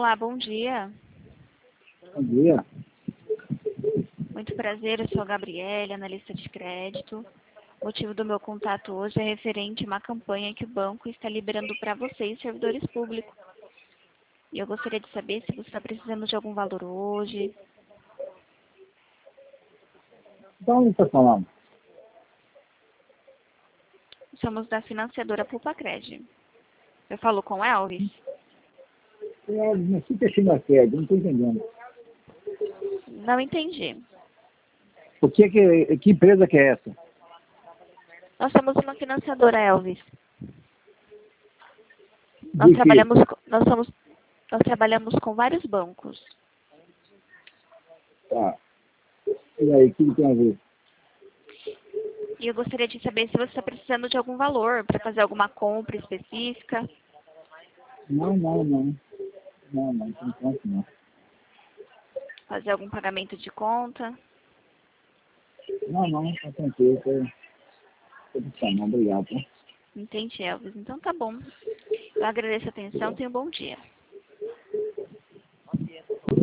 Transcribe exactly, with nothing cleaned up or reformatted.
Olá, bom dia. Bom dia. Muito prazer, eu sou a Gabriele, analista de crédito. O motivo do meu contato hoje é referente a uma campanha que o banco está liberando para vocês, servidores públicos. E eu gostaria de saber se você está precisando de algum valor hoje. De onde está falando? Somos da financiadora Pulpacred. Eu falo com o Elvis? Eu não sei que é Finacred, não estou entendendo. Não entendi. O que, que, que empresa que é essa? Nós somos uma financiadora, Elvis. Nós De quê? trabalhamos, co- nós somos, nós trabalhamos com vários bancos. Tá. E aí, o que, que tem a ver? E eu gostaria de saber se você está precisando de algum valor para fazer alguma compra específica. Não, não, não. Não, não, por enquanto não. Fazer algum pagamento de conta. Não, não, está tranquilo. Estou obrigado. Tá? Entendi, Elvis. Então tá bom. Eu agradeço a atenção. Tenha um bom dia.